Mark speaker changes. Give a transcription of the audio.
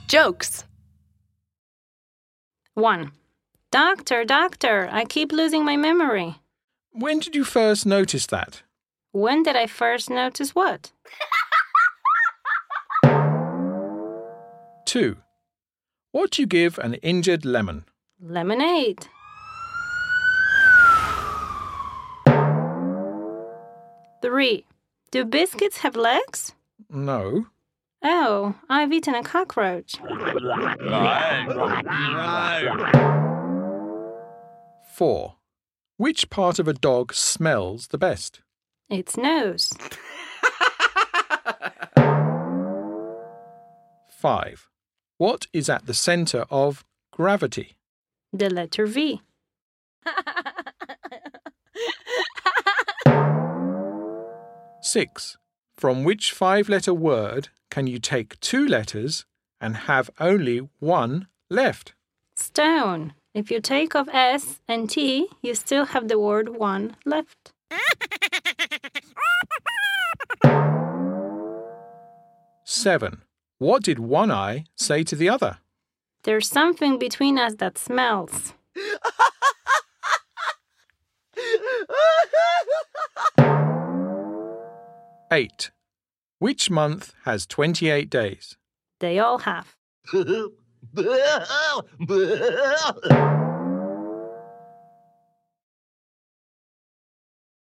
Speaker 1: Jokes.
Speaker 2: 1. Doctor, doctor, I keep losing my memory.
Speaker 3: When did you first notice that?
Speaker 2: When did I first notice what?
Speaker 3: 2. What do you give an injured lemon?
Speaker 2: Lemonade. 3. Do biscuits have legs?
Speaker 3: No.
Speaker 2: Oh, I've eaten a cockroach.
Speaker 3: 4. Which part of a dog smells the best?
Speaker 2: Its nose.
Speaker 3: 5. What is at the centre of gravity?
Speaker 2: The letter V.
Speaker 3: 6. From which 5-letter word can you take 2 letters and have only one left?
Speaker 2: Stone. If you take off S and T, you still have the word one left.
Speaker 3: 7. What did one eye say to the other?
Speaker 2: There's something between us that smells.
Speaker 3: 8. Which month has 28 days?
Speaker 2: They all have.